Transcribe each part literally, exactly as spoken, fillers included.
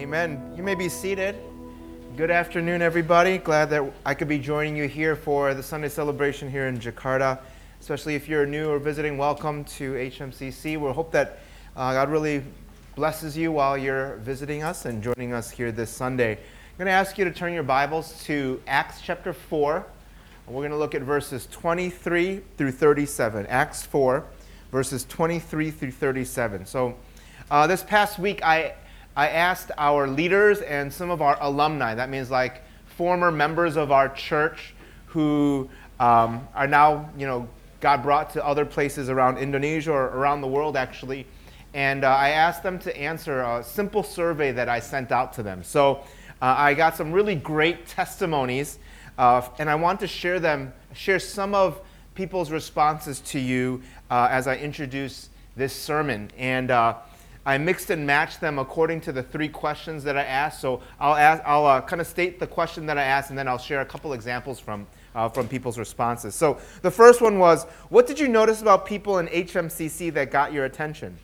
Amen. You may be seated. Good afternoon, everybody. Glad that I could be joining you here for the Sunday celebration here in Jakarta. Especially if you're new or visiting, welcome to H M C C. We hope that uh, God really blesses you while you're visiting us and joining us here this Sunday. I'm going to ask you to turn your Bibles to Acts chapter four. We're going to look at verses twenty-three through thirty-seven. Acts four, verses twenty-three through thirty-seven. So uh, this past week, I I asked our leaders and some of our alumni, that means like former members of our church who um, are now, you know, got brought to other places around Indonesia or around the world actually, and uh, I asked them to answer a simple survey that I sent out to them. So uh, I got some really great testimonies, uh, and I want to share them, share some of people's responses to you uh, as I introduce this sermon. And uh, I mixed and matched them according to the three questions that I asked. So I'll ask, I'll uh, kind of state the question that I asked, and then I'll share a couple examples from uh, from people's responses. So the first one was, what did you notice about people in H M C C that got your attention?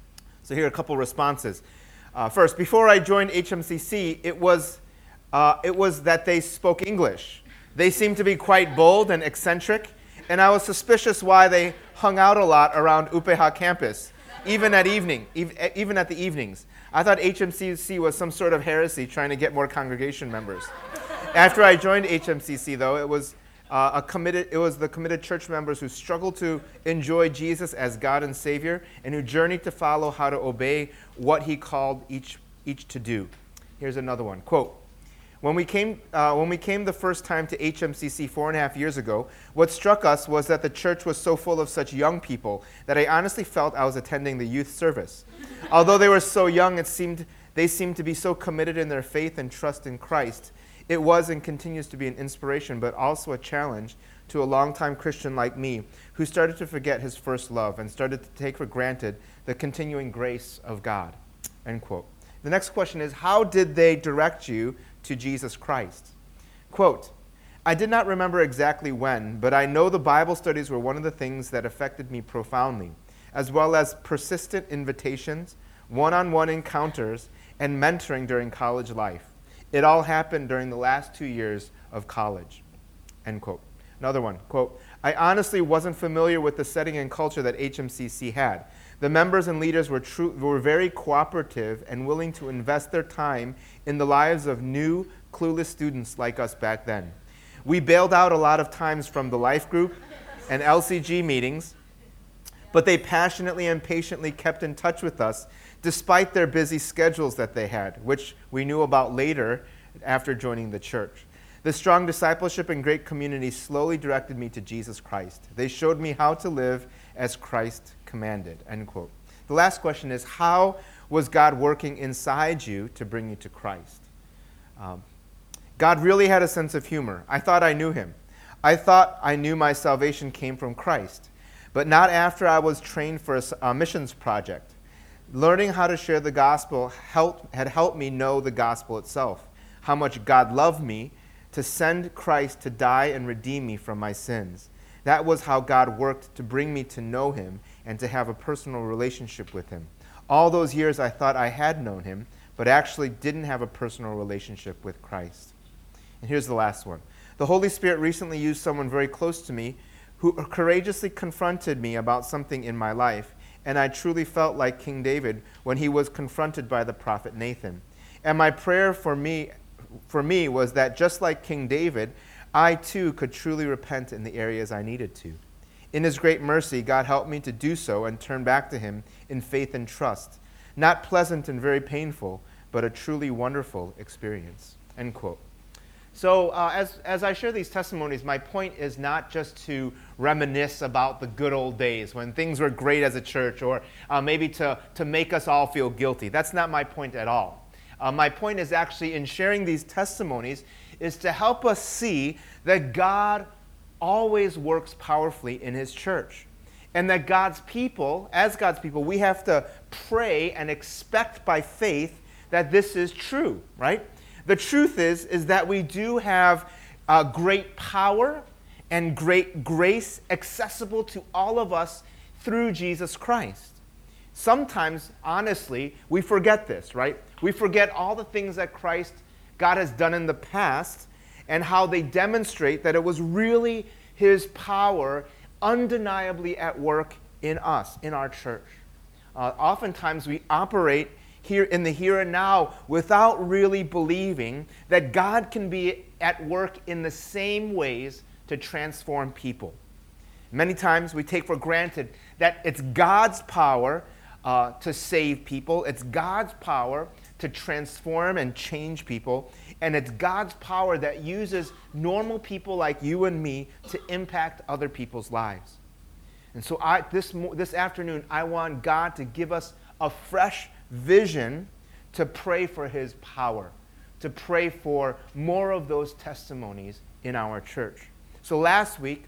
So here are a couple responses. Uh, first, before I joined H M C C, it was uh, it was that they spoke English. They seemed to be quite bold and eccentric, and I was suspicious why they hung out a lot around U P H campus. Even at evening, even at the evenings. I thought H M C C was some sort of heresy trying to get more congregation members. After I joined H M C C, though, it was uh, a committed. It was the committed church members who struggled to enjoy Jesus as God and Savior, and who journeyed to follow how to obey what He called each each to do. Here's another one. Quote. When we came uh, when we came the first time to H M C C four and a half years ago, what struck us was that the church was so full of such young people that I honestly felt I was attending the youth service. Although they were so young, it seemed they seemed to be so committed in their faith and trust in Christ. It was and continues to be an inspiration, but also a challenge to a longtime Christian like me, who started to forget his first love and started to take for granted the continuing grace of God. End quote. The next question is, how did they direct you to Jesus Christ? Quote, I did not remember exactly when, but I know the Bible studies were one of the things that affected me profoundly, as well as persistent invitations, one-on-one encounters, and mentoring during college life. It all happened during the last two years of college. End quote. Another one, quote, I honestly wasn't familiar with the setting and culture that H M C C had. The members and leaders were, true, were very cooperative and willing to invest their time in the lives of new, clueless students like us back then. We bailed out a lot of times from the life group and L C G meetings, but they passionately and patiently kept in touch with us despite their busy schedules that they had, which we knew about later after joining the church. The strong discipleship and great community slowly directed me to Jesus Christ. They showed me how to live as Christ commanded, end quote. The last question is, how was God working inside you to bring you to Christ? Um, God really had a sense of humor. I thought I knew Him. I thought I knew my salvation came from Christ, but not after I was trained for a, a missions project. Learning how to share the gospel helped, had helped me know the gospel itself, how much God loved me to send Christ to die and redeem me from my sins. That was how God worked to bring me to know Him and to have a personal relationship with Him. All those years I thought I had known Him, but actually didn't have a personal relationship with Christ. And here's the last one. The Holy Spirit recently used someone very close to me who courageously confronted me about something in my life, and I truly felt like King David when he was confronted by the prophet Nathan. And my prayer for me, for me was that just like King David, I too could truly repent in the areas I needed to. In His great mercy, God helped me to do so and turn back to Him in faith and trust. Not pleasant and very painful, but a truly wonderful experience. End quote. So uh, as, as I share these testimonies, my point is not just to reminisce about the good old days when things were great as a church, or uh, maybe to, to make us all feel guilty. That's not my point at all. Uh, my point is actually in sharing these testimonies is to help us see that God always works powerfully in His church. And that God's people, as God's people, we have to pray and expect by faith that this is true, right? The truth is, is that we do have uh, great power and great grace accessible to all of us through Jesus Christ. sometimes, honestly, we forget this, right? We forget all the things that Christ, God has done in the past and how they demonstrate that it was really his power undeniably at work in us, in our church. Uh, oftentimes we operate here in the here and now without really believing that God can be at work in the same ways to transform people. Many times we take for granted that it's God's power uh, to save people. It's God's power to transform and change people. And it's God's power that uses normal people like you and me to impact other people's lives. And so I, this, this afternoon, I want God to give us a fresh vision to pray for his power, to pray for more of those testimonies in our church. So last week,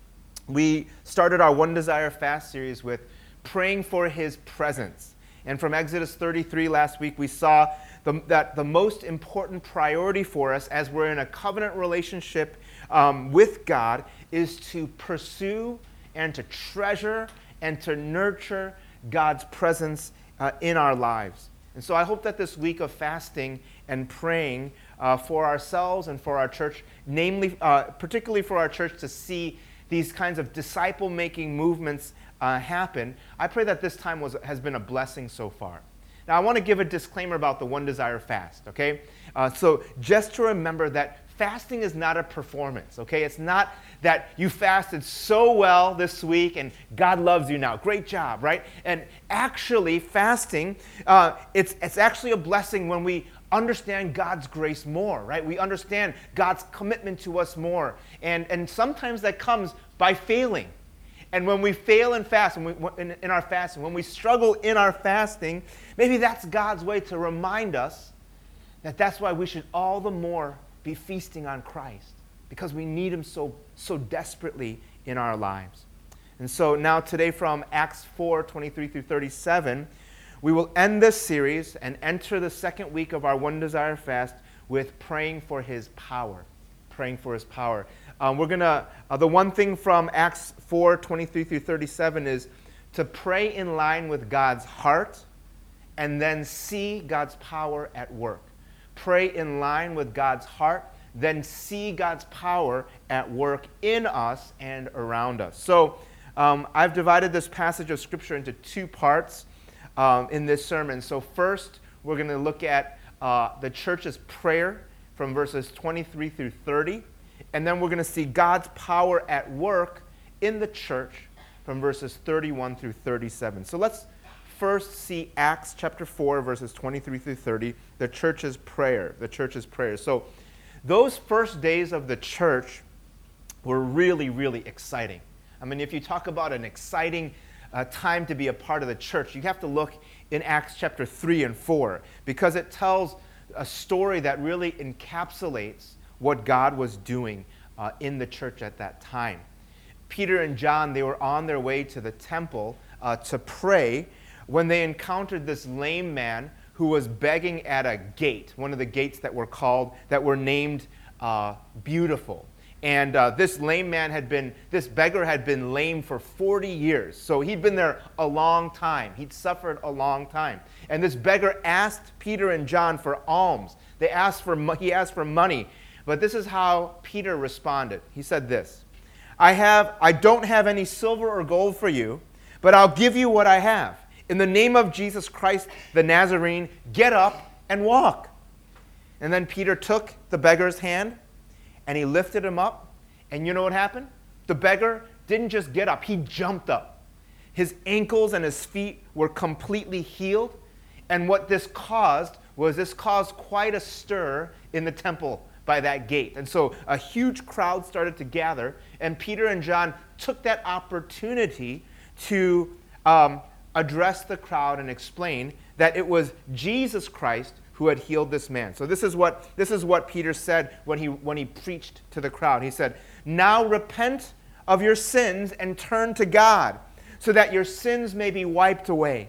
we started our One Desire Fast series with praying for his presence. And from Exodus thirty-three last week, we saw the, that the most important priority for us as we're in a covenant relationship um, with God is to pursue and to treasure and to nurture God's presence uh, in our lives. And so I hope that this week of fasting and praying uh, for ourselves and for our church, namely, uh, particularly for our church to see these kinds of disciple-making movements uh, happen, I pray that this time was, has been a blessing so far. Now, I want to give a disclaimer about the One Desire Fast, okay? Uh, so just to remember that fasting is not a performance, okay? It's not that you fasted so well this week and God loves you now. Great job, right? And actually, fasting, uh, it's, it's actually a blessing when we understand God's grace more, right? We understand God's commitment to us more. And, and sometimes that comes by failing. And when we fail in fast, when we, in, in our fasting, when we struggle in our fasting, maybe that's God's way to remind us that that's why we should all the more be feasting on Christ, because we need him so, so desperately in our lives. And so now today from Acts four, twenty-three through thirty-seven, we will end this series and enter the second week of our One Desire Fast with praying for his power. Praying for his power. Um, we're going to, uh, the one thing from Acts four, twenty-three through thirty-seven is to pray in line with God's heart and then see God's power at work. Pray in line with God's heart, then see God's power at work in us and around us. So um, I've divided this passage of Scripture into two parts um, in this sermon. So first, we're going to look at uh, the church's prayer from verses twenty-three through thirty. And then we're going to see God's power at work in the church from verses thirty-one through thirty-seven. So let's first see Acts chapter four, verses twenty-three through thirty, the church's prayer, the church's prayer. So those first days of the church were really, really exciting. I mean, if you talk about an exciting uh, time to be a part of the church, you have to look in Acts chapter three and four, because it tells a story that really encapsulates what God was doing uh, in the church at that time. Peter and John, they were on their way to the temple uh, to pray when they encountered this lame man who was begging at a gate, one of the gates that were called, that were named uh, Beautiful. And uh, this lame man had been, this beggar had been lame for forty years. So he'd been there a long time. He'd suffered a long time. And this beggar asked Peter and John for alms. They asked for, he asked for money. But this is how Peter responded. He said this, I have, I don't have any silver or gold for you, but I'll give you what I have. In the name of Jesus Christ, the Nazarene, get up and walk. And then Peter took the beggar's hand and he lifted him up. And you know what happened? The beggar didn't just get up, he jumped up. His ankles and his feet were completely healed. And what this caused was this caused quite a stir in the temple by that gate. And so a huge crowd started to gather, and Peter and John took that opportunity to um, address the crowd and explain that it was Jesus Christ who had healed this man. So this is what this is what Peter said when he when he preached to the crowd. He said, "Now repent of your sins and turn to God, so that your sins may be wiped away."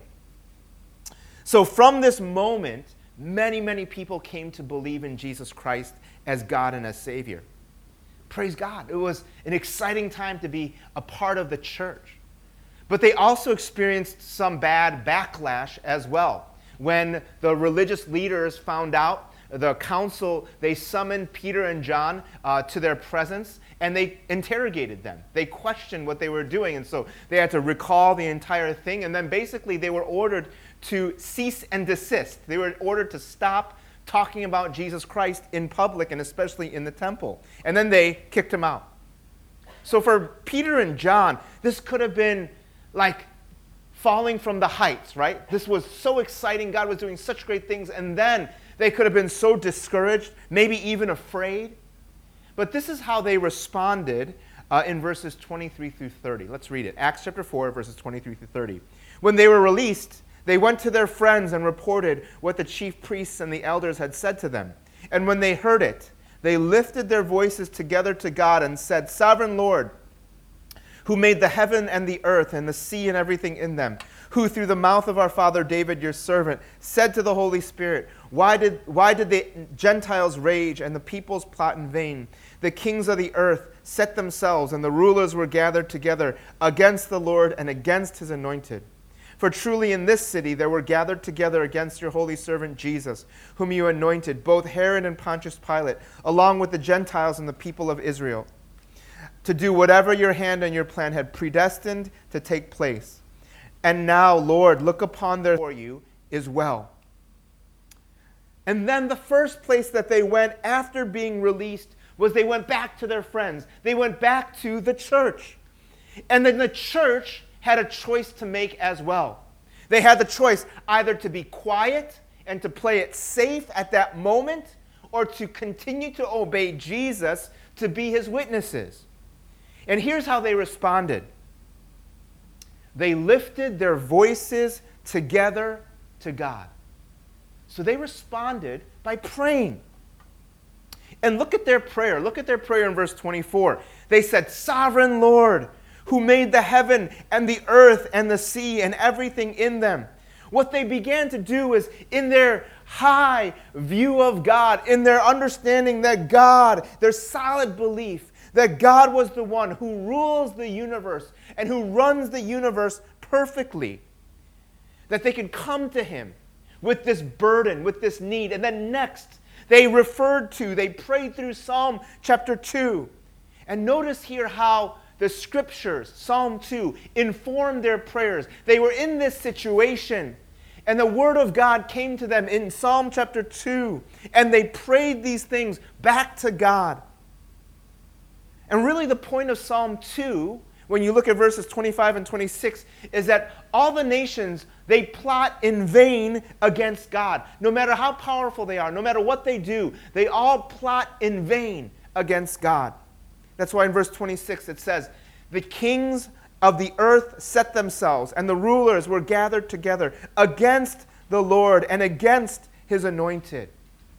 So from this moment, many, many people came to believe in Jesus Christ as God and as Savior. Praise God. It was an exciting time to be a part of the church. But they also experienced some bad backlash as well. When the religious leaders found out, the council, they summoned Peter and John uh, to their presence, and they interrogated them. They questioned what they were doing, and so they had to recall the entire thing, and then basically they were ordered to cease and desist. They were ordered to stop talking about Jesus Christ in public, and especially in the temple. And then they kicked him out. So for Peter and John, this could have been like falling from the heights, right? This was so exciting. God was doing such great things, and then they could have been so discouraged, maybe even afraid. But this is how they responded uh, in verses twenty-three through thirty. Let's read it. Acts chapter four, verses twenty-three through thirty. When they were released, they went to their friends and reported what the chief priests and the elders had said to them. And when they heard it, they lifted their voices together to God and said, "Sovereign Lord, who made the heaven and the earth and the sea and everything in them, who through the mouth of our father David, your servant, said to the Holy Spirit, why did, why did the Gentiles rage and the peoples plot in vain? The kings of the earth set themselves, and the rulers were gathered together against the Lord and against his anointed. For truly in this city there were gathered together against your holy servant Jesus, whom you anointed, both Herod and Pontius Pilate, along with the Gentiles and the people of Israel, to do whatever your hand and your plan had predestined to take place. And now, Lord, look upon their for you is well." And then the first place that they went after being released was they went back to their friends. They went back to the church. And then the church had a choice to make as well. They had the choice either to be quiet and to play it safe at that moment, or to continue to obey Jesus to be his witnesses. And here's how they responded. They lifted their voices together to God. So they responded by praying. And look at their prayer. Look at their prayer in verse twenty-four. They said, "Sovereign Lord, who made the heaven and the earth and the sea and everything in them." What they began to do is, in their high view of God, in their understanding that God, their solid belief that God was the one who rules the universe and who runs the universe perfectly, that they could come to him with this burden, with this need. And then next, they referred to, they prayed through Psalm chapter two. And notice here how the scriptures, Psalm two, informed their prayers. They were in this situation, and the word of God came to them in Psalm chapter two, and they prayed these things back to God. And really the point of Psalm two, when you look at verses twenty-five and twenty-six, is that all the nations, they plot in vain against God. No matter how powerful they are, no matter what they do, they all plot in vain against God. That's why in verse twenty-six it says, "The kings of the earth set themselves, and the rulers were gathered together against the Lord and against his anointed."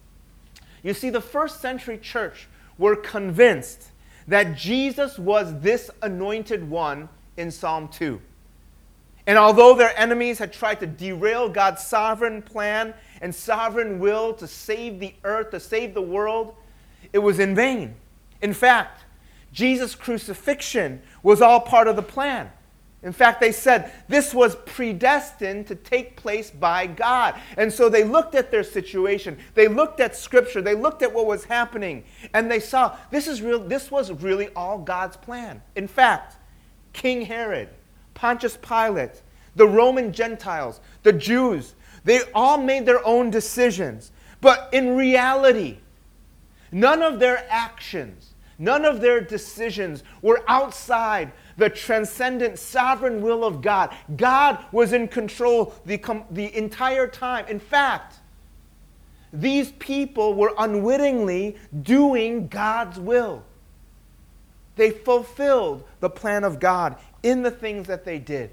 You see, the first century church were convinced that Jesus was this anointed one in Psalm two. And although their enemies had tried to derail God's sovereign plan and sovereign will to save the earth, to save the world, it was in vain. In fact, Jesus' crucifixion was all part of the plan. In fact, they said this was predestined to take place by God. And so they looked at their situation. They looked at Scripture. They looked at what was happening. And they saw this is real. This was really all God's plan. In fact, King Herod, Pontius Pilate, the Roman Gentiles, the Jews, they all made their own decisions. But in reality, none of their actions, none of their decisions were outside the transcendent sovereign will of God. God was in control the, the entire time. In fact, these people were unwittingly doing God's will. They fulfilled the plan of God in the things that they did.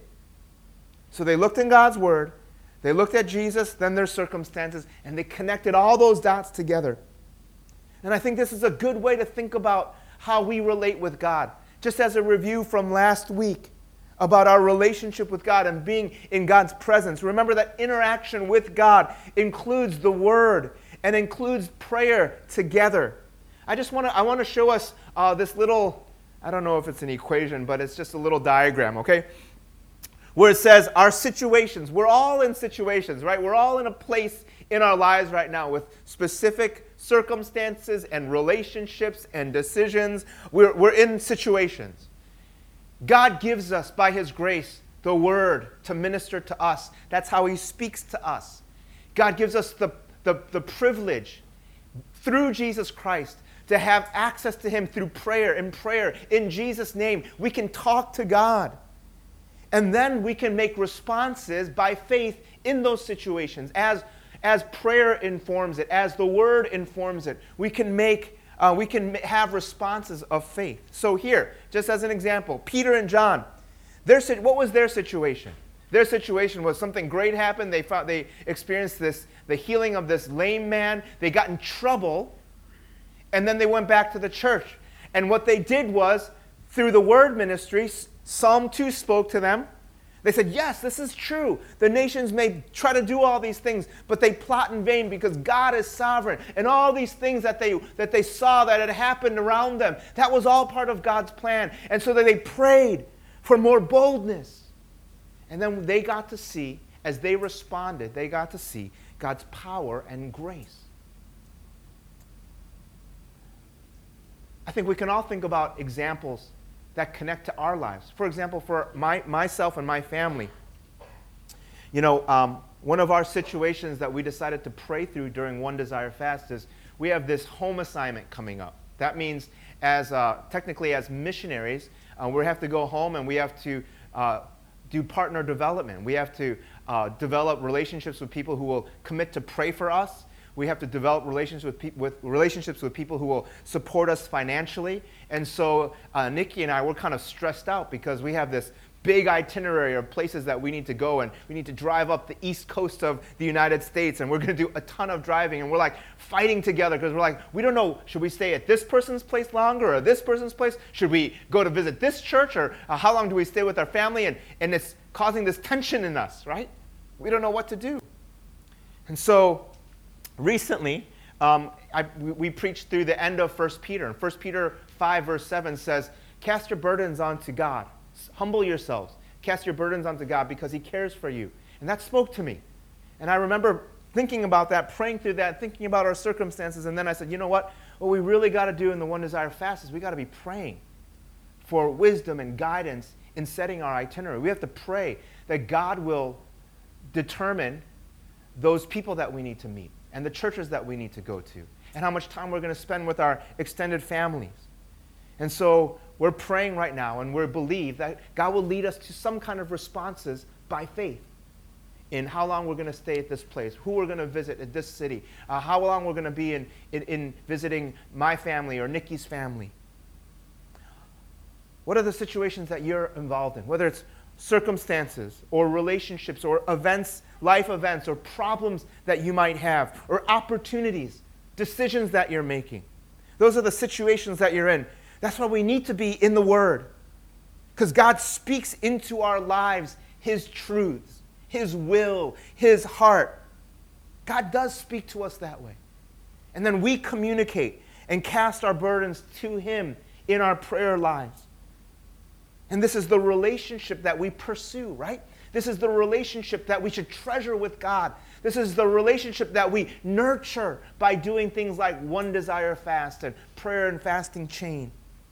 So they looked in God's word, they looked at Jesus, then their circumstances, and they connected all those dots together. And I think this is a good way to think about how we relate with God. Just as a review from last week about our relationship with God and being in God's presence. Remember that interaction with God includes the Word and includes prayer together. I just want to I want to show us uh, this little, I don't know if it's an equation, but it's just a little diagram, okay? where it says our situations, we're all in situations, right? We're all in a place in our lives right now with specific circumstances and relationships and decisions. We're, we're in situations. God gives us, by his grace, the word to minister to us. That's how he speaks to us. God gives us the, the, the privilege through Jesus Christ to have access to him through prayer. In prayer, in Jesus' name, we can talk to God. And then we can make responses by faith in those situations. As, as prayer informs it, as the word informs it, we can make, uh, we can have responses of faith. So here, just as an example, Peter and John, their, what was their situation? Their situation was something great happened. They found, they experienced this, the healing of this lame man. They got in trouble, and then they went back to the church. And what they did was, through the word ministry, Psalm two spoke to them. They said, yes, this is true. The nations may try to do all these things, but they plot in vain because God is sovereign. And all these things that they, that they saw that had happened around them, that was all part of God's plan. And so they prayed for more boldness. And then they got to see, as they responded, they got to see God's power and grace. I think we can all think about examples that connect to our lives. For example, for my, myself and my family, you know, um, one of our situations that we decided to pray through during One Desire Fast is we have this home assignment coming up. That means, as uh, technically as missionaries, uh, we have to go home and we have to uh, do partner development. We have to uh, develop relationships with people who will commit to pray for us. We have to develop relationships with, pe- with relationships with people who will support us financially. And so uh, Nikki and I, we're kind of stressed out because we have this big itinerary of places that we need to go, and we need to drive up the east coast of the United States, and we're going to do a ton of driving, and we're like fighting together because we're like, we don't know, should we stay at this person's place longer or this person's place? Should we go to visit this church, or uh, how long do we stay with our family? And, and it's causing this tension in us, right? We don't know what to do. And so recently, um, I, we, we preached through the end of First Peter. And First Peter five, verse seven says, cast your burdens onto God. Humble yourselves. Cast your burdens onto God because he cares for you. And that spoke to me. And I remember thinking about that, praying through that, thinking about our circumstances. And then I said, you know what? What we really got to do in the One Desire Fast is we got to be praying for wisdom and guidance in setting our itinerary. We have to pray that God will determine those people that we need to meet and the churches that we need to go to and how much time we're going to spend with our extended families. And so we're praying right now, and we believe that God will lead us to some kind of responses by faith in how long we're going to stay at this place, who we're going to visit at this city, uh, how long we're going to be in, in, in visiting my family or Nikki's family. What are the situations that you're involved in, whether it's circumstances or relationships or events, life events or problems that you might have, or opportunities, decisions that you're making? Those are the situations that you're in. That's why we need to be in the Word, because God speaks into our lives his truths, his will, his heart. God does speak to us that way. And then we communicate and cast our burdens to him in our prayer lives. And this is the relationship that we pursue, right? This is the relationship that we should treasure with God. This is the relationship that we nurture by doing things like One Desire Fast and prayer and fasting chain.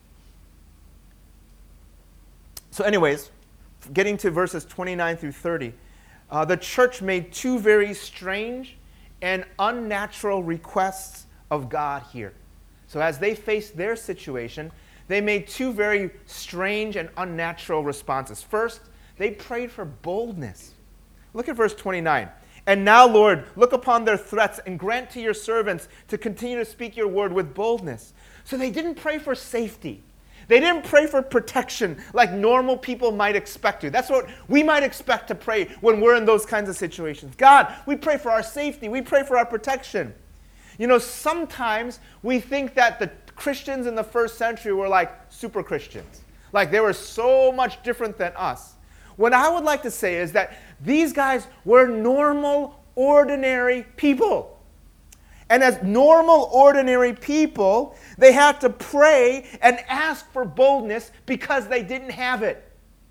So anyways, getting to verses twenty-nine through thirty, uh, the church made two very strange and unnatural requests of God here. So as they faced their situation, they made two very strange and unnatural responses. First, they prayed for boldness. Look at verse twenty-nine. And now, Lord, look upon their threats and grant to your servants to continue to speak your word with boldness. So they didn't pray for safety. They didn't pray for protection like normal people might expect to. That's what we might expect to pray when we're in those kinds of situations. God, we pray for our safety. We pray for our protection. You know, sometimes we think that the Christians in the first century were like super Christians. Like they were so much different than us. What I would like to say is that these guys were normal, ordinary people. And as normal, ordinary people, they had to pray and ask for boldness because they didn't have it.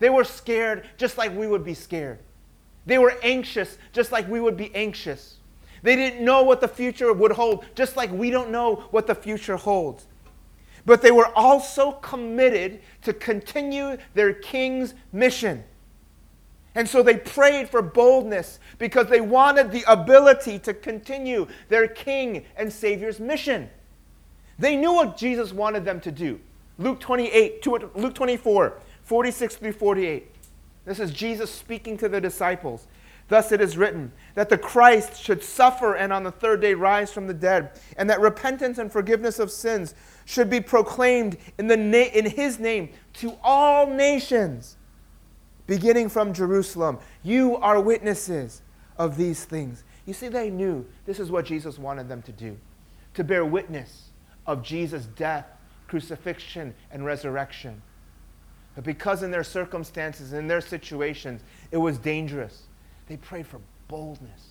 They were scared just like we would be scared. They were anxious just like we would be anxious. They didn't know what the future would hold, just like we don't know what the future holds. But they were also committed to continue their king's mission. And so they prayed for boldness because they wanted the ability to continue their king and savior's mission. They knew what Jesus wanted them to do. Luke twenty-eight, Luke twenty-four, forty-six through forty-eight. This is Jesus speaking to the disciples. Thus it is written, that the Christ should suffer and on the third day rise from the dead, and that repentance and forgiveness of sins should be proclaimed in, the na- in his name to all nations, beginning from Jerusalem. You are witnesses of these things. You see, they knew this is what Jesus wanted them to do, to bear witness of Jesus' death, crucifixion, and resurrection. But because in their circumstances, in their situations, it was dangerous, they prayed for boldness.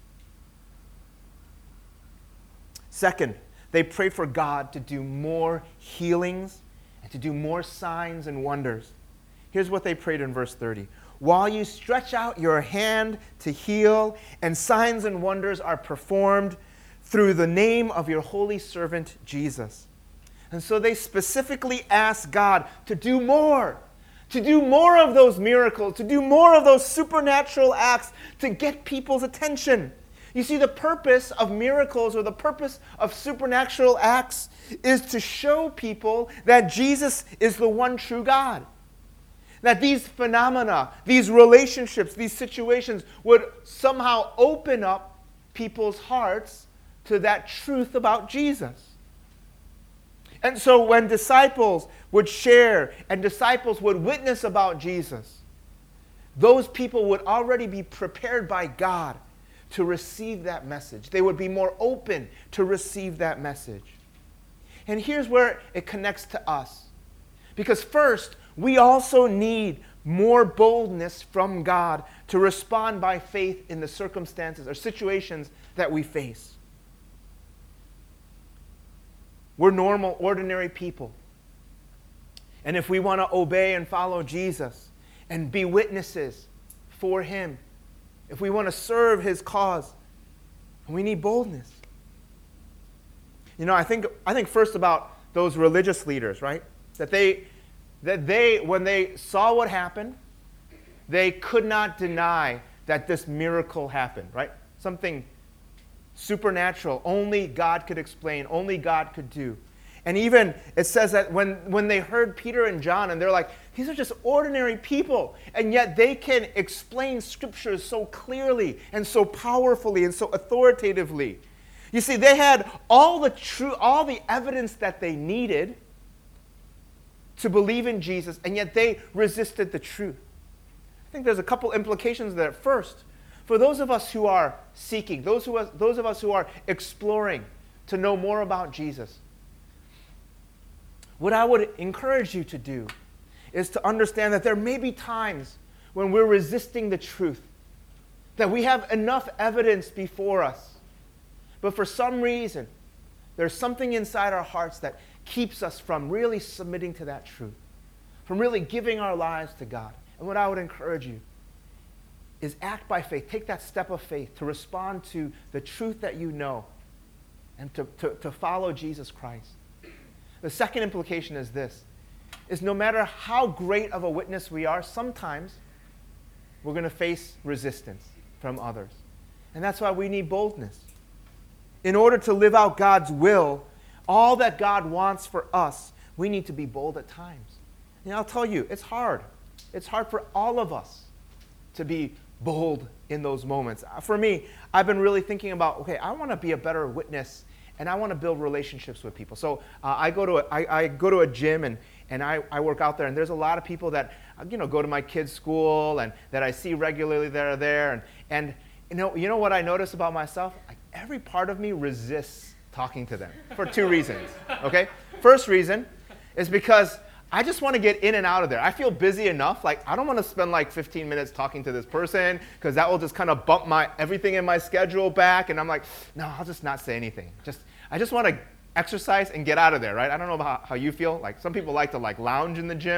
Second, they prayed for God to do more healings and to do more signs and wonders. Here's what they prayed in verse thirty. While you stretch out your hand to heal, and signs and wonders are performed through the name of your holy servant Jesus. And so they specifically asked God to do more. To do more of those miracles, to do more of those supernatural acts to get people's attention. You see, the purpose of miracles or the purpose of supernatural acts is to show people that Jesus is the one true God. That these phenomena, these relationships, these situations would somehow open up people's hearts to that truth about Jesus. And so when disciples would share and disciples would witness about Jesus, those people would already be prepared by God to receive that message. They would be more open to receive that message. And here's where it connects to us. Because first, we also need more boldness from God to respond by faith in the circumstances or situations that we face. We're normal, ordinary people. And if we want to obey and follow Jesus and be witnesses for him, if we want to serve his cause, we need boldness. You know, I think I think first about those religious leaders, right? That they that they when they saw what happened, they could not deny that this miracle happened, right? Something supernatural, only God could explain, only God could do. And even it says that when, when they heard Peter and John, and they're like, these are just ordinary people, and yet they can explain scriptures so clearly and so powerfully and so authoritatively. You see, they had all the true, all the evidence that they needed to believe in Jesus, and yet they resisted the truth. I think there's a couple implications there. First, for those of us who are seeking, those, who are, those of us who are exploring to know more about Jesus, what I would encourage you to do is to understand that there may be times when we're resisting the truth, that we have enough evidence before us, but for some reason, there's something inside our hearts that keeps us from really submitting to that truth, from really giving our lives to God. And what I would encourage you is act by faith. Take that step of faith to respond to the truth that you know and to, to, to follow Jesus Christ. The second implication is this, is no matter how great of a witness we are, sometimes we're going to face resistance from others. And that's why we need boldness. In order to live out God's will, all that God wants for us, we need to be bold at times. And I'll tell you, it's hard. It's hard for all of us to be bold in those moments. For me, I've been really thinking about, okay, I want to be a better witness, and I want to build relationships with people. So uh, I go to a, I, I go to a gym, and, and I, I work out there, and there's a lot of people that you know go to my kids' school and that I see regularly that are there. And, and you know you know what I notice about myself? Like, every part of me resists talking to them for two reasons. Okay? First reason is because I just want to get in and out of there. I feel busy enough. Like, I don't want to spend like fifteen minutes talking to this person because that will just kind of bump my everything in my schedule back. And I'm like, no, I'll just not say anything. Just I just want to exercise and get out of there, right? I don't know about how you feel. Like, some people like to like lounge in the gym.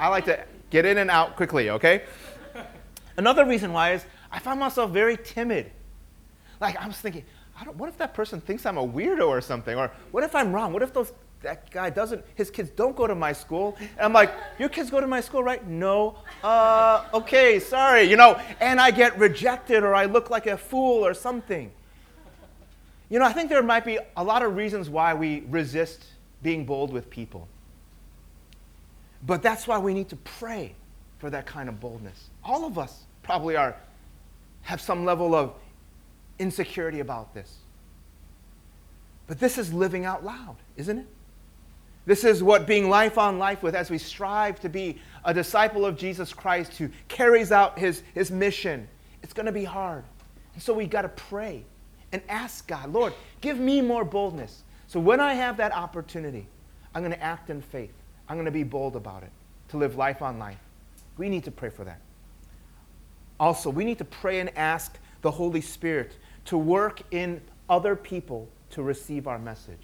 I like to get in and out quickly, okay? Another reason why is I find myself very timid. Like, I was thinking, I don't, what if that person thinks I'm a weirdo or something? Or what if I'm wrong? What if those that guy doesn't, his kids don't go to my school? And I'm like, your kids go to my school, right? No. Uh, okay, sorry. You know, and I get rejected or I look like a fool or something. You know, I think there might be a lot of reasons why we resist being bold with people. But that's why we need to pray for that kind of boldness. All of us probably are, have some level of insecurity about this. But this is living out loud, isn't it? This is what being life on life with as we strive to be a disciple of Jesus Christ who carries out his, his mission. It's going to be hard. And so we got to pray and ask God, Lord, give me more boldness. So when I have that opportunity, I'm going to act in faith. I'm going to be bold about it, to live life on life. We need to pray for that. Also, we need to pray and ask the Holy Spirit to work in other people to receive our message.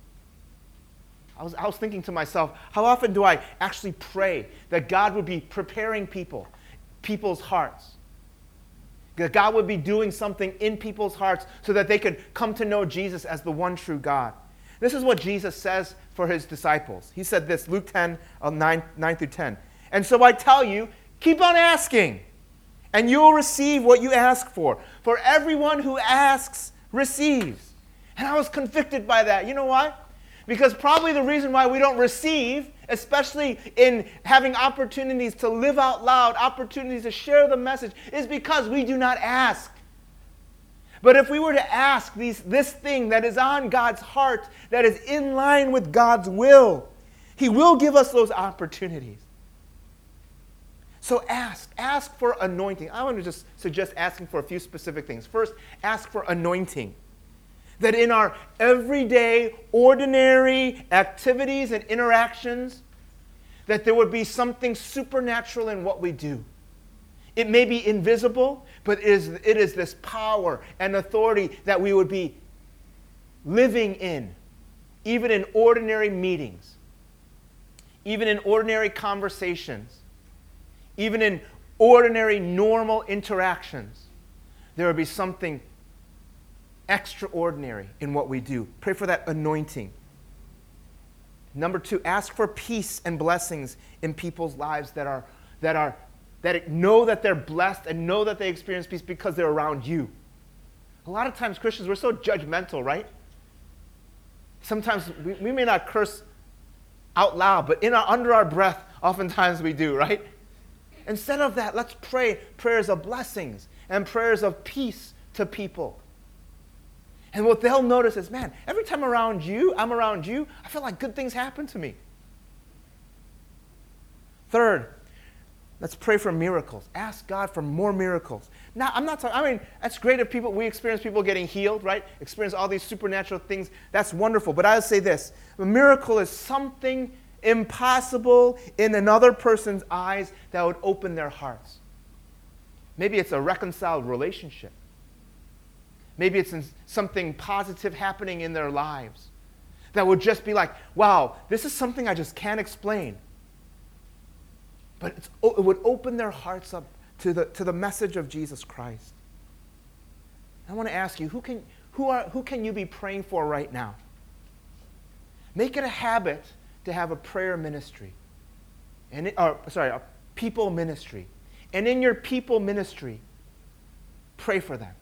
I was, I was thinking to myself, how often do I actually pray that God would be preparing people, people's hearts? That God would be doing something in people's hearts so that they could come to know Jesus as the one true God. This is what Jesus says for his disciples. He said this, Luke ten, nine, nine through ten. And so I tell you, keep on asking, and you will receive what you ask for. For everyone who asks receives. And I was convicted by that. You know why? Because probably the reason why we don't receive, especially in having opportunities to live out loud, opportunities to share the message, is because we do not ask. But if we were to ask these, this thing that is on God's heart, that is in line with God's will, he will give us those opportunities. So ask. Ask for anointing. I want to just suggest asking for a few specific things. First, ask for anointing. That in our everyday, ordinary activities and interactions, that there would be something supernatural in what we do. It may be invisible, but it is, it is this power and authority that we would be living in, even in ordinary meetings, even in ordinary conversations, even in ordinary, normal interactions. There would be something extraordinary in what we do. Pray for that anointing. Number two, ask for peace and blessings in people's lives that are that are that know that they're blessed and know that they experience peace because they're around you. A lot of times Christians, we're so judgmental, right? Sometimes we, we may not curse out loud, but in our, under our breath, oftentimes we do, right? Instead of that, let's pray prayers of blessings and prayers of peace to people. And what they'll notice is, man, every time around you, I'm around you, I feel like good things happen to me. Third, let's pray for miracles. Ask God for more miracles. Now, I'm not talking, I mean, that's great if people, we experience people getting healed, right? Experience all these supernatural things. That's wonderful. But I would say this, a miracle is something impossible in another person's eyes that would open their hearts. Maybe it's a reconciled relationship. Maybe it's something positive happening in their lives that would just be like, wow, this is something I just can't explain. But it's, it would open their hearts up to the, to the message of Jesus Christ. I want to ask you, who can, who, are, who can you be praying for right now? Make it a habit to have a prayer ministry. And it, or, sorry, a people ministry. And in your people ministry, pray for them.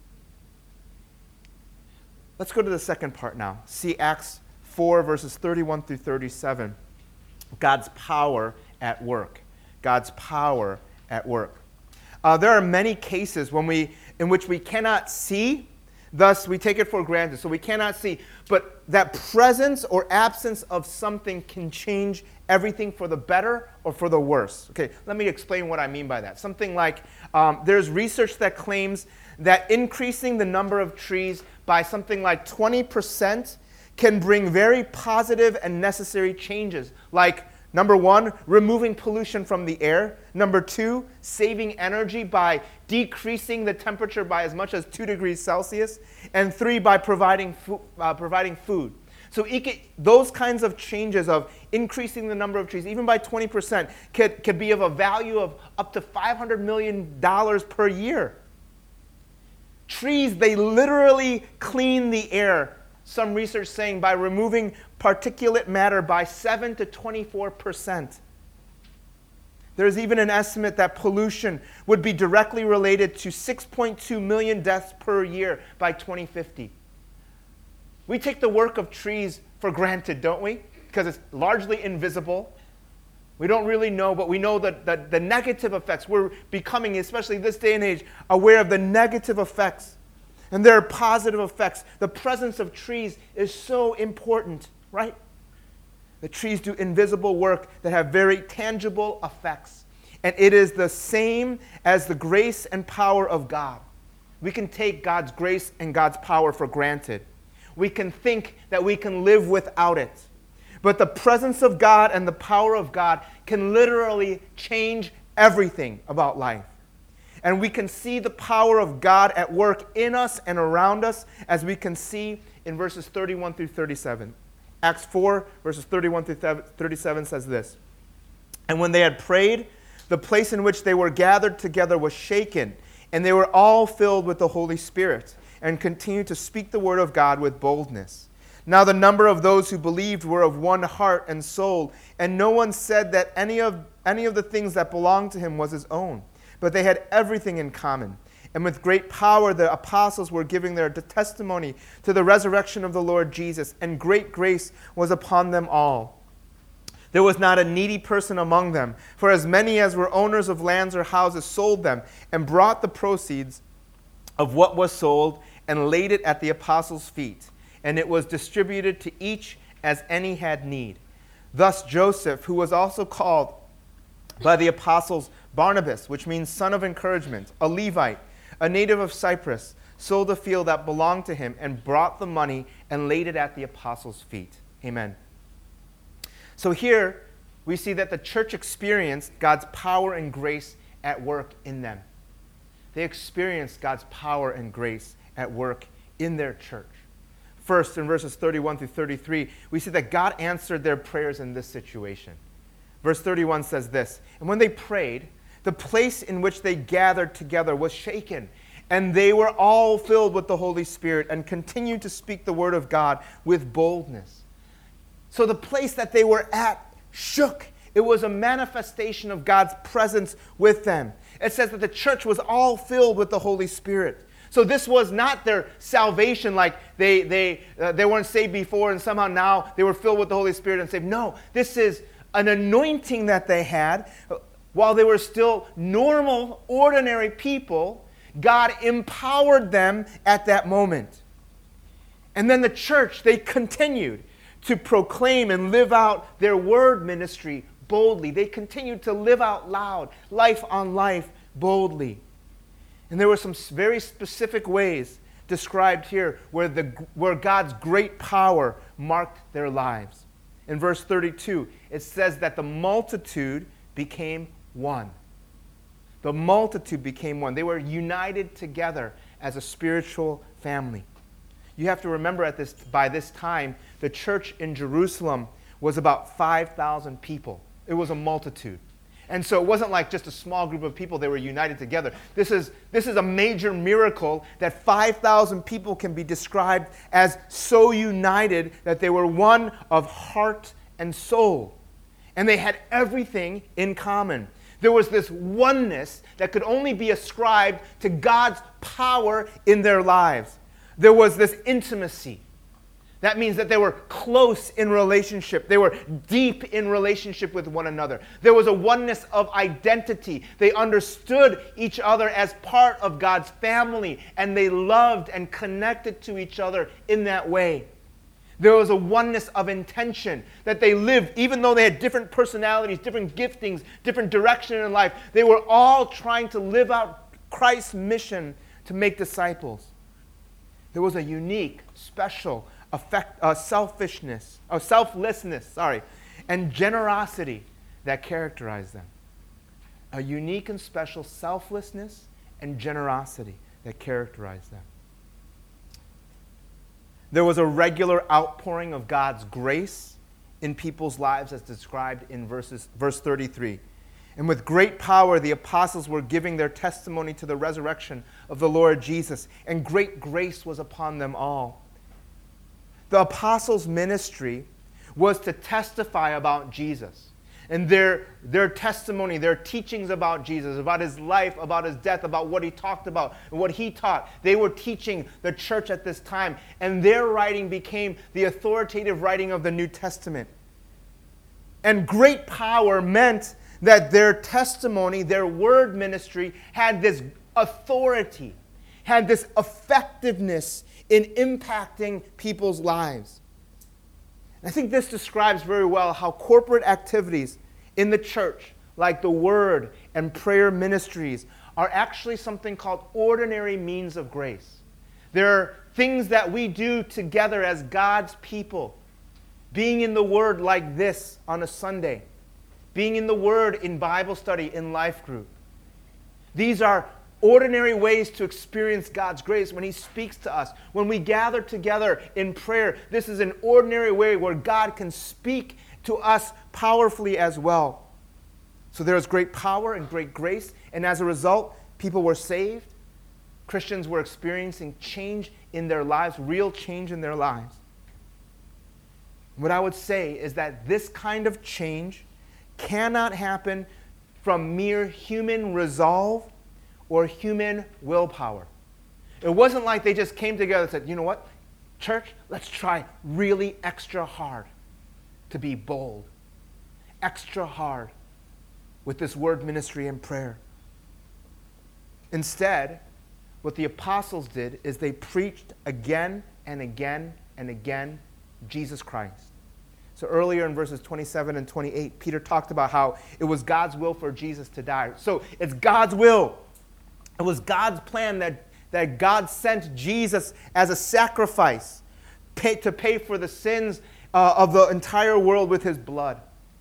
Let's go to the second part now. See Acts four, verses thirty-one through thirty-seven. God's power at work. God's power at work. Uh, there are many cases when we, in which we cannot see, thus we take it for granted. So we cannot see, but that presence or absence of something can change everything for the better or for the worse. Okay, let me explain what I mean by that. Something like, um, there's research that claims that increasing the number of trees by something like twenty percent can bring very positive and necessary changes, like number one, removing pollution from the air. Number two, saving energy by decreasing the temperature by as much as two degrees Celsius. And three, by providing, fo- uh, providing food. So eco- those kinds of changes of increasing the number of trees, even by twenty percent, could, could be of a value of up to five hundred million dollars per year. Trees, they literally clean the air. Some research saying by removing particulate matter by seven to twenty-four percent. There's even an estimate that pollution would be directly related to six point two million deaths per year by twenty fifty. We take the work of trees for granted, don't we? Because it's largely invisible. We don't really know, but we know that, that the negative effects, we're becoming, especially this day and age, aware of the negative effects. And there are positive effects. The presence of trees is so important, right? The trees do invisible work that have very tangible effects. And it is the same as the grace and power of God. We can take God's grace and God's power for granted. We can think that we can live without it. But the presence of God and the power of God can literally change everything about life. And we can see the power of God at work in us and around us, as we can see in verses thirty-one through thirty-seven. Acts four, verses thirty-one through thirty-seven says this. And when they had prayed, the place in which they were gathered together was shaken, and they were all filled with the Holy Spirit, and continued to speak the word of God with boldness. Now the number of those who believed were of one heart and soul, and no one said that any of, any of the things that belonged to him was his own, but they had everything in common. And with great power the apostles were giving their testimony to the resurrection of the Lord Jesus, and great grace was upon them all. There was not a needy person among them, for as many as were owners of lands or houses sold them, and brought the proceeds of what was sold, and laid it at the apostles' feet, and it was distributed to each as any had need. Thus Joseph, who was also called by the apostles Barnabas, which means son of encouragement, a Levite, a native of Cyprus, sold a field that belonged to him, and brought the money and laid it at the apostles' feet. Amen. So here we see that the church experienced God's power and grace at work in them. They experienced God's power and grace at work in their church. First, in verses thirty-one through thirty-three, we see that God answered their prayers in this situation. Verse thirty-one says this, and when they prayed, the place in which they gathered together was shaken, and they were all filled with the Holy Spirit and continued to speak the word of God with boldness. So the place that they were at shook. It was a manifestation of God's presence with them. It says that the church was all filled with the Holy Spirit. So this was not their salvation, like they they uh, they weren't saved before and somehow now they were filled with the Holy Spirit and saved. No, this is an anointing that they had. While they were still normal, ordinary people, God empowered them at that moment. And then the church, they continued to proclaim and live out their word ministry boldly. They continued to live out loud, life on life, boldly. And there were some very specific ways described here where, the, where God's great power marked their lives. In verse thirty-two, it says that the multitude became one. The multitude became one. They were united together as a spiritual family. You have to remember at this, by this time, the church in Jerusalem was about five thousand people. It was a multitude. And so it wasn't like just a small group of people, they were united together. This is, this is a major miracle that five thousand people can be described as so united that they were one of heart and soul. And they had everything in common. There was this oneness that could only be ascribed to God's power in their lives. There was this intimacy. That means that they were close in relationship. They were deep in relationship with one another. There was a oneness of identity. They understood each other as part of God's family, and they loved and connected to each other in that way. There was a oneness of intention that they lived, even though they had different personalities, different giftings, different direction in life. They were all trying to live out Christ's mission to make disciples. There was a unique, special Effect, uh, selfishness, or selflessness, sorry, and generosity that characterized them. A unique and special selflessness and generosity that characterized them. There was a regular outpouring of God's grace in people's lives as described in verses, verse thirty-three. And with great power, the apostles were giving their testimony to the resurrection of the Lord Jesus, and great grace was upon them all. The apostles' ministry was to testify about Jesus. And their, their testimony, their teachings about Jesus, about his life, about his death, about what he talked about, and what he taught, they were teaching the church at this time. And their writing became the authoritative writing of the New Testament. And great power meant that their testimony, their word ministry, had this authority, had this effectiveness in impacting people's lives. I think this describes very well how corporate activities in the church, like the word and prayer ministries, are actually something called ordinary means of grace. They're things that we do together as God's people. Being in the word like this on a Sunday. Being in the word in Bible study, in life group. These are ordinary ways to experience God's grace when he speaks to us. When we gather together in prayer, this is an ordinary way where God can speak to us powerfully as well. So there is great power and great grace, and as a result, people were saved. Christians were experiencing change in their lives, real change in their lives. What I would say is that this kind of change cannot happen from mere human resolve or human willpower. It wasn't like they just came together and said, you know what, church, let's try really extra hard to be bold. Extra hard with this word ministry and prayer. Instead, what the apostles did is they preached again and again and again Jesus Christ. So earlier in verses twenty-seven and twenty-eight, Peter talked about how it was God's will for Jesus to die. So it's God's will. It was God's plan that, that God sent Jesus as a sacrifice pay, to pay for the sins uh, of the entire world with his blood.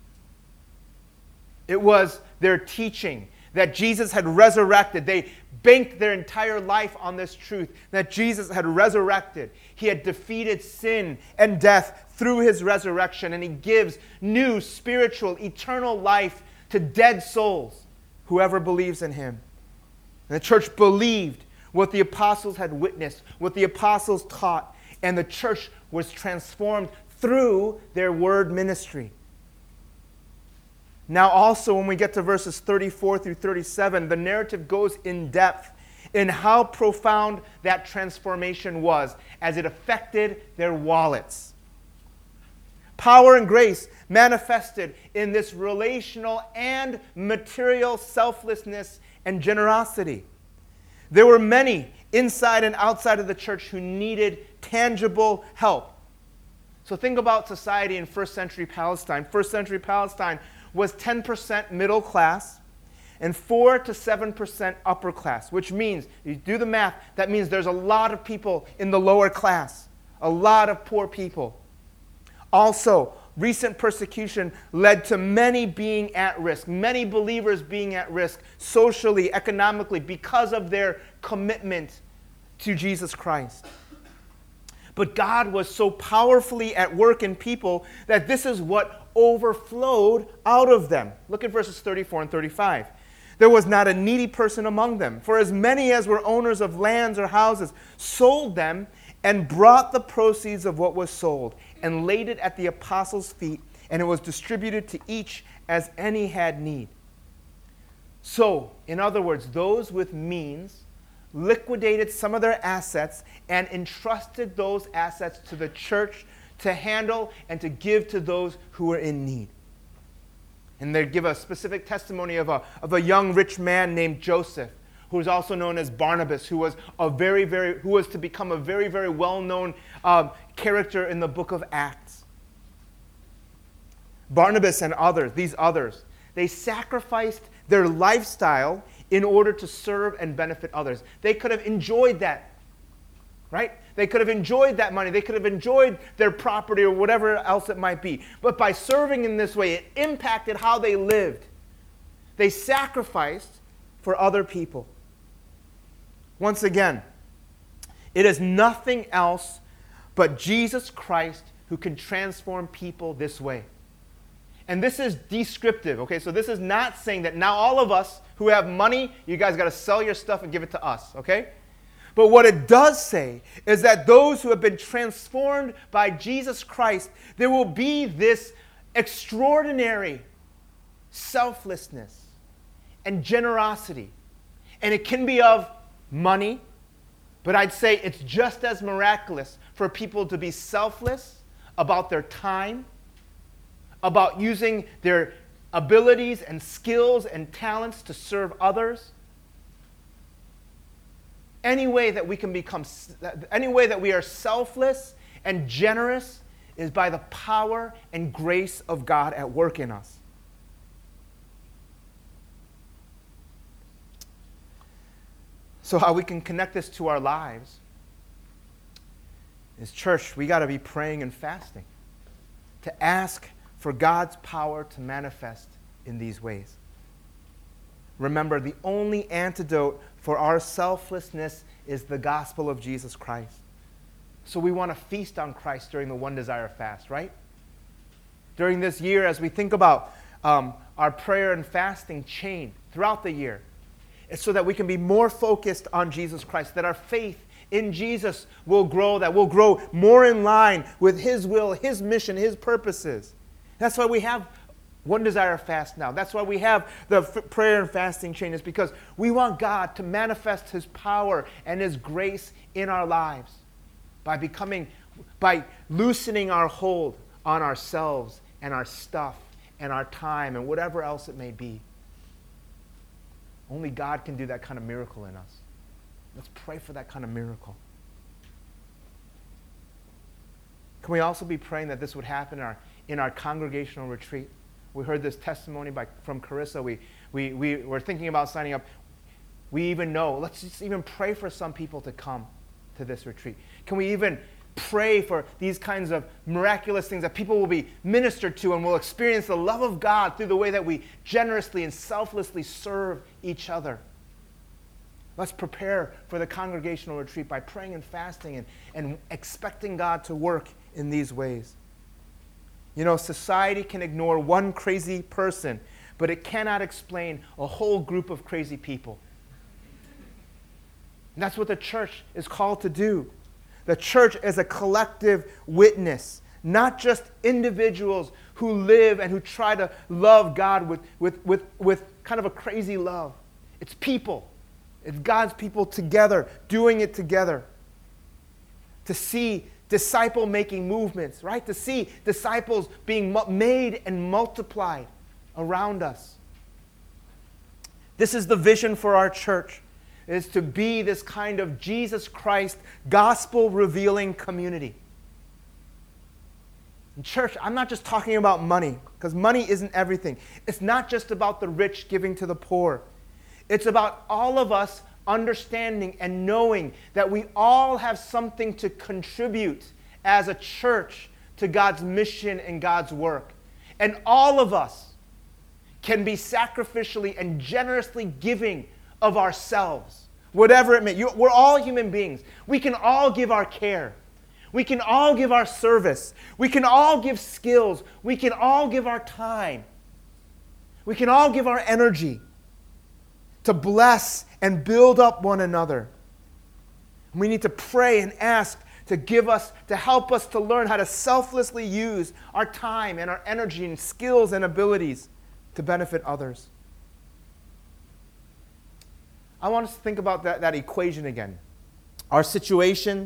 It was their teaching that Jesus had resurrected. They banked their entire life on this truth, that Jesus had resurrected. He had defeated sin and death through his resurrection, and he gives new spiritual, eternal life to dead souls, whoever believes in him. And the church believed what the apostles had witnessed, what the apostles taught, and the church was transformed through their word ministry. Now also, when we get to verses thirty-four through thirty-seven, the narrative goes in depth in how profound that transformation was as it affected their wallets. Power and grace manifested in this relational and material selflessness and generosity. There were many inside and outside of the church who needed tangible help. So think about society in first century Palestine. First century Palestine was ten percent middle class and four to seven percent upper class, which means, you do the math, that means there's a lot of people in the lower class, a lot of poor people. Also, recent persecution led to many being at risk, many believers being at risk socially, economically, because of their commitment to Jesus Christ. But God was so powerfully at work in people that this is what overflowed out of them. Look at verses thirty-four and thirty-five. There was not a needy person among them, for as many as were owners of lands or houses sold them and brought the proceeds of what was sold and laid it at the apostles' feet, and it was distributed to each as any had need. So, in other words, those with means liquidated some of their assets and entrusted those assets to the church to handle and to give to those who were in need. And they give a specific testimony of a, of a young rich man named Joseph, who is also known as Barnabas, who was a very, very, who was to become a very, very well-known um, character in the book of Acts. Barnabas and others, these others, they sacrificed their lifestyle in order to serve and benefit others. They could have enjoyed that, right? They could have enjoyed that money. They could have enjoyed their property or whatever else it might be. But by serving in this way, it impacted how they lived. They sacrificed for other people. Once again, it is nothing else but Jesus Christ who can transform people this way. And this is descriptive, okay? So this is not saying that now all of us who have money, you guys got to sell your stuff and give it to us, okay? But what it does say is that those who have been transformed by Jesus Christ, there will be this extraordinary selflessness and generosity. And it can be of money, but I'd say it's just as miraculous for people to be selfless about their time, about using their abilities and skills and talents to serve others. Any way that we can become, any way that we are selfless and generous is by the power and grace of God at work in us. So how we can connect this to our lives is, church, we got to be praying and fasting to ask for God's power to manifest in these ways. Remember, the only antidote for our selflessness is the gospel of Jesus Christ. So we want to feast on Christ during the One Desire fast, right? During this year, as we think about um, our prayer and fasting chain throughout the year, it's so that we can be more focused on Jesus Christ, that our faith in Jesus will grow, that we'll grow more in line with His will, His mission, His purposes. That's why we have One Desire fast now. That's why we have the f- prayer and fasting chain, is because we want God to manifest His power and His grace in our lives by becoming, by loosening our hold on ourselves and our stuff and our time and whatever else it may be. Only God can do that kind of miracle in us. Let's pray for that kind of miracle. Can we also be praying that this would happen in our, in our congregational retreat? We heard this testimony by, from Carissa. We, we, we were thinking about signing up. We even know, let's just even pray for some people to come to this retreat. Can we even pray for these kinds of miraculous things, that people will be ministered to and will experience the love of God through the way that we generously and selflessly serve each other? Let's prepare for the congregational retreat by praying and fasting and, and expecting God to work in these ways. You know, society can ignore one crazy person, but it cannot explain a whole group of crazy people. And that's what the church is called to do. The church is a collective witness, not just individuals who live and who try to love God with, with, with, with kind of a crazy love. It's people. It's God's people together, doing it together. To see disciple-making movements, right? To see disciples being made and multiplied around us. This is the vision for our church, is to be this kind of Jesus Christ gospel-revealing community. In church, I'm not just talking about money, because money isn't everything. It's not just about the rich giving to the poor. It's about all of us understanding and knowing that we all have something to contribute as a church to God's mission and God's work. And all of us can be sacrificially and generously giving of ourselves, whatever it may be. We're all human beings. We can all give our care. We can all give our service. We can all give skills. We can all give our time. We can all give our energy to bless and build up one another. We need to pray and ask to give us, to help us to learn how to selflessly use our time and our energy and skills and abilities to benefit others. I want us to think about that, that equation again. Our situation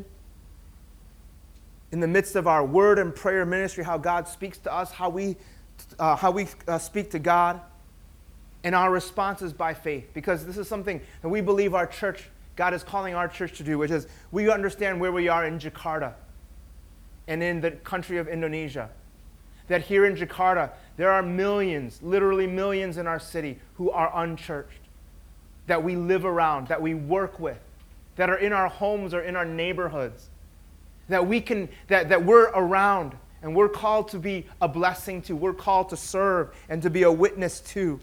in the midst of our word and prayer ministry, how God speaks to us, how we, uh, how we uh, speak to God, and our responses by faith. Because this is something that we believe our church, God is calling our church to do, which is we understand where we are in Jakarta and in the country of Indonesia. That here in Jakarta, there are millions, literally millions in our city who are unchurched, that we live around, that we work with, that are in our homes or in our neighborhoods, that we can, that, that we're around and we're called to be a blessing to, we're called to serve and to be a witness to.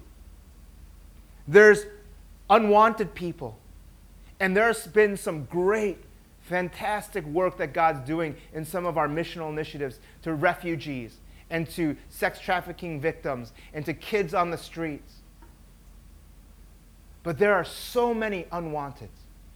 There's unwanted people, and there's been some great Fantastic work that God's doing in some of our missional initiatives to refugees and to sex trafficking victims and to kids on the streets. But there are so many unwanted.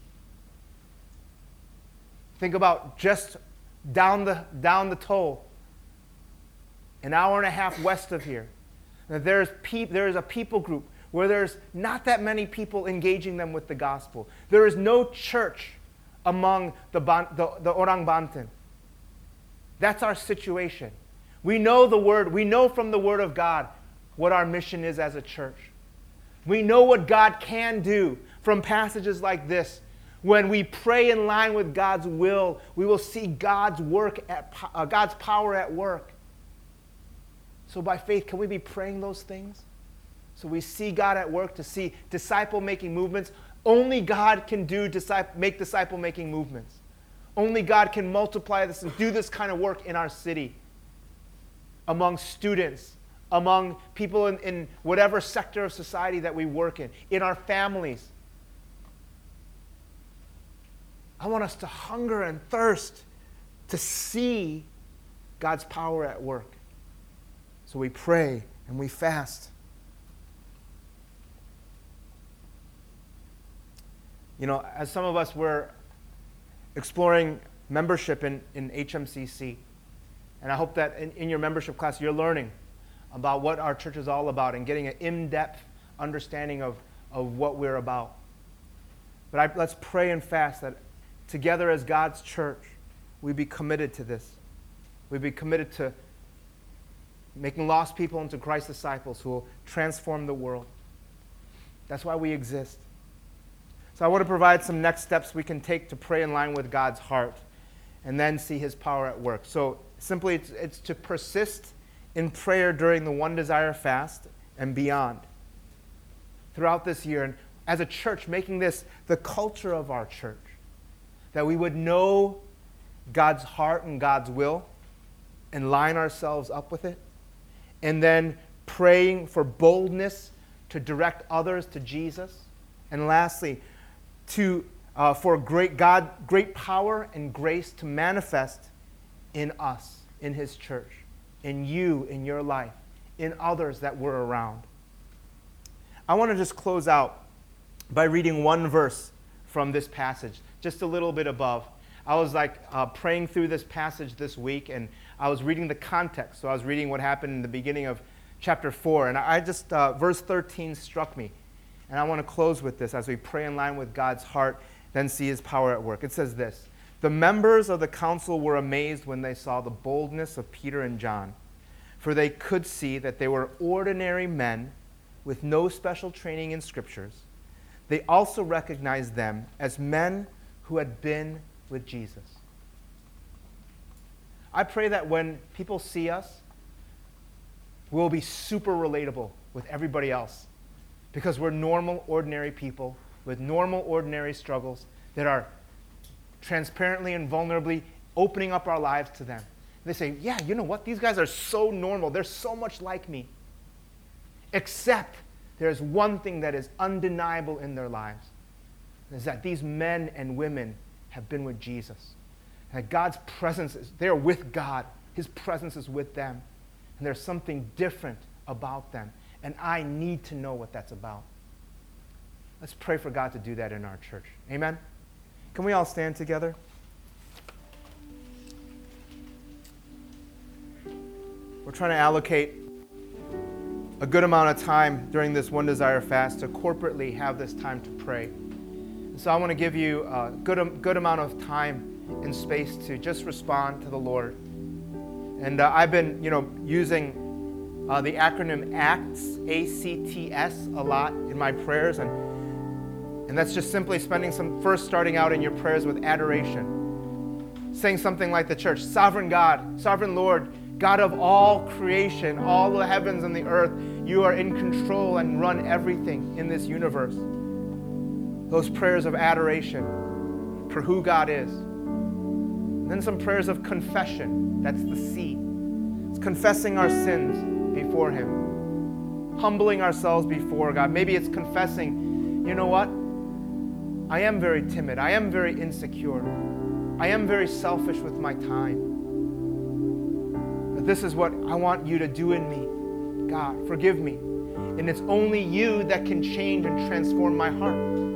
Think about just down the, down the toll, an hour and a half west of here. That there's pe- there is a people group where there's not that many people engaging them with the gospel. There is no church among the, ban- the, the Orang Banten. That's our situation. We know the word, we know from the word of God what our mission is as a church. We know what God can do from passages like this. When we pray in line with God's will, we will see God's work at uh, God's power at work. So by faith, can we be praying those things? So we see God at work, to see disciple-making movements. Only God can do disciple, make disciple-making movements. Only God can multiply this and do this kind of work in our city, among students, among people in, in whatever sector of society that we work in, in our families. I want us to hunger and thirst to see God's power at work. So we pray and we fast. You know, as some of us were exploring membership in, in H M C C, and I hope that in, in your membership class you're learning about what our church is all about and getting an in-depth understanding of, of what we're about. But I, let's pray and fast that together as God's church, we be committed to this. We be committed to making lost people into Christ's disciples who will transform the world. That's why we exist. So I want to provide some next steps we can take to pray in line with God's heart and then see his power at work. So simply, it's, it's to persist in prayer during the One Desire fast and beyond throughout this year. And as a church, making this the culture of our church, that we would know God's heart and God's will and line ourselves up with it. And then praying for boldness to direct others to Jesus. And lastly, to uh, for great God, great power and grace to manifest in us, in his church, in you, in your life, in others that we're around. I want to just close out by reading one verse from this passage, just a little bit above. I was like uh, praying through this passage this week, and I was reading the context. So I was reading what happened in the beginning of chapter four, and I just, uh, verse thirteen struck me. And I want to close with this as we pray in line with God's heart, then see his power at work. It says this: the members of the council were amazed when they saw the boldness of Peter and John, for they could see that they were ordinary men with no special training in scriptures. They also recognized them as men who had been with Jesus. I pray that when people see us, we'll be super relatable with everybody else, because we're normal, ordinary people with normal, ordinary struggles that are transparently and vulnerably opening up our lives to them. They say, yeah, you know what? These guys are so normal. They're so much like me. Except there's one thing that is undeniable in their lives, is that these men and women have been with Jesus. That God's presence is, they're with God. His presence is with them. And there's something different about them. And I need to know what that's about. Let's pray for God to do that in our church. Amen? Can we all stand together? We're trying to allocate a good amount of time during this One Desire fast to corporately have this time to pray. And so I want to give you a good, good amount of time and space to just respond to the Lord. And uh, I've been, you know, using uh, the acronym ACTS, A C T S, a lot in my prayers, and and that's just simply spending some, first starting out in your prayers with adoration, saying something like the church: Sovereign God, Sovereign Lord, God of all creation, all the heavens and the earth, you are in control and run everything in this universe. Those prayers of adoration for who God is. And then some prayers of confession. That's the C. It's confessing our sins before him. Humbling ourselves before God. Maybe it's confessing, you know what? I am very timid. I am very insecure. I am very selfish with my time. But this is what I want you to do in me. God, forgive me. And it's only you that can change and transform my heart.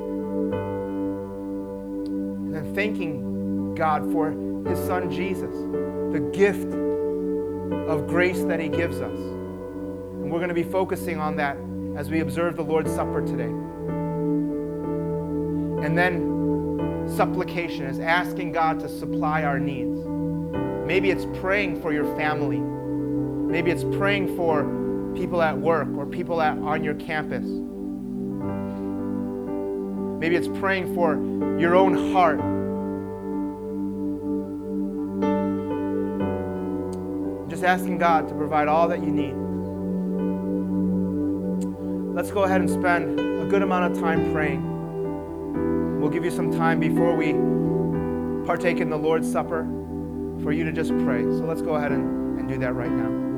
And then thanking God for his son Jesus, the gift of grace that he gives us. And we're going to be focusing on that as we observe the Lord's Supper today. And then supplication is asking God to supply our needs. Maybe it's praying for your family. Maybe it's praying for people at work or people at, on your campus. Maybe it's praying for your own heart. Just asking God to provide all that you need. Let's go ahead and spend a good amount of time praying. We'll give you some time before we partake in the Lord's Supper for you to just pray. So let's go ahead and, and do that right now.